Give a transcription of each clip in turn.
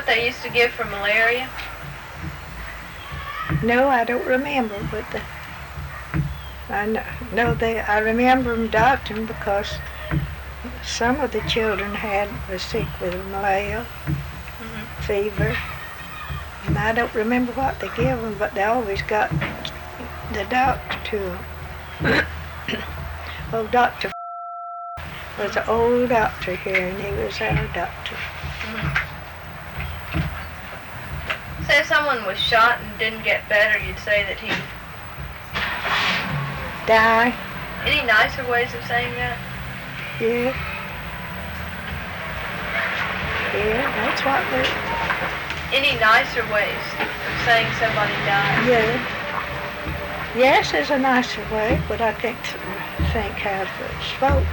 what they used to give for malaria? No, I don't remember, but I remember them doctoring because some of the children was sick with malaria, fever, and I don't remember what they gave them, but they always got the doctor to Dr. was an old doctor here, and he was our doctor. Say if someone was shot and didn't get better, you'd say that he Die? Any nicer ways of saying that? Yeah. Yeah, that's what they... Any nicer ways of saying somebody died? Yeah. Yes, there's a nicer way, but I can't think how to spoke.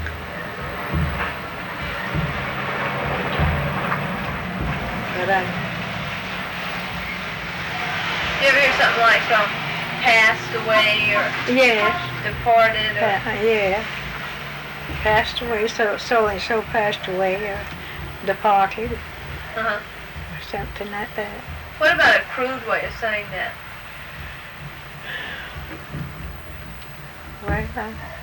But you ever hear something like passed away or departed? Or... yeah. Passed away, so and so passed away or departed. Or something like that. What about a crude way of saying that? Well,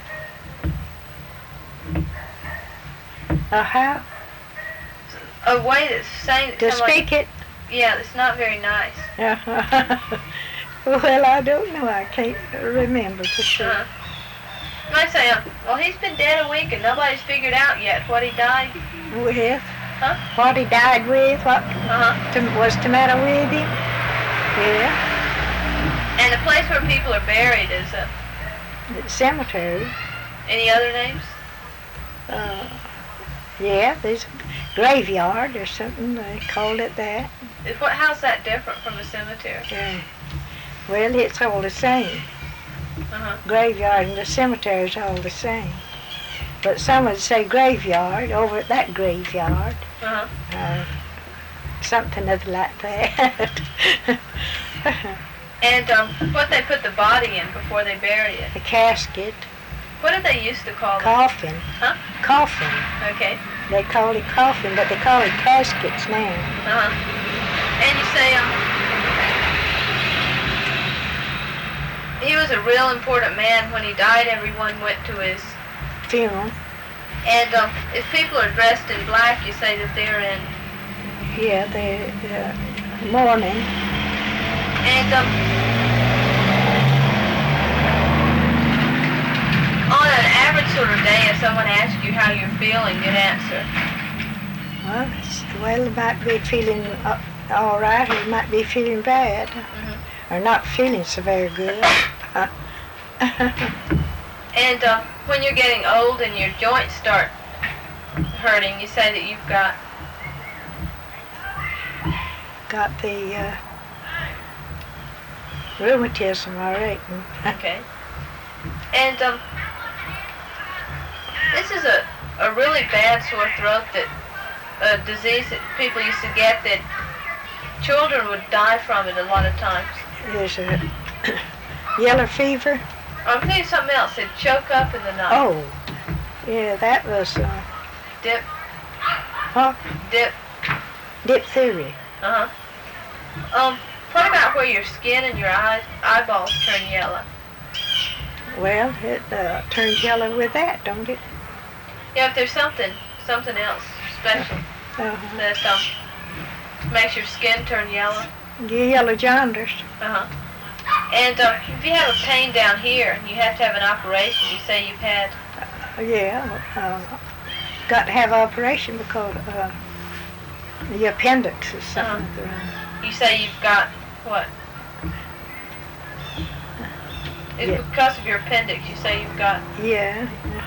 how? A way that's saying to speak it. Yeah, it's not very nice. Well, I don't know. I can't remember for sure. You might say, well, he's been dead a week and nobody's figured out yet what he died with. What he died with? What was the matter with him? Yeah. And the place where people are buried is the cemetery. Any other names? Yeah, there's a graveyard or something. They called it that. How's that different from a cemetery? Yeah. Well, it's all the same. Graveyard and the cemetery is all the same. But some would say graveyard over at that graveyard. Something other like that. And what they put the body in before they bury it? A casket. What did they used to call it? Coffin. Coffin. Okay. They call it coffin, but they call it caskets now. And you say, he was a real important man. When he died, everyone went to his funeral. And if people are dressed in black, you say that they're in... Yeah, they're mourning. And on an average sort of day, if someone asked you how you're feeling, you'd answer. Well, they might be feeling all right, or might be feeling bad, or not feeling so very good. And when you're getting old and your joints start hurting, you say that you've got the rheumatism, I reckon. Okay. And this is a really bad sore throat, that a disease that people used to get that children would die from it a lot of times. There's a yellow fever. I'm thinking something else. It'd choke up in the night. Oh, yeah, that was diphtheria. What about where your skin and your eyeballs turn yellow? Well, it turns yellow with that, don't it? Yeah, if there's something else special that makes your skin turn yellow. Yellow jaundice. And if you have a pain down here and you have to have an operation, you say you've had... got to have an operation because the appendix is something. You say you've got what? It's because of your appendix. You say you've got... Yeah.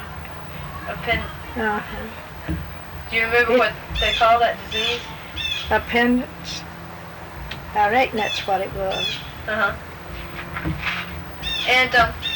Do you remember what they call that disease? Appendix. I reckon that's what it was. And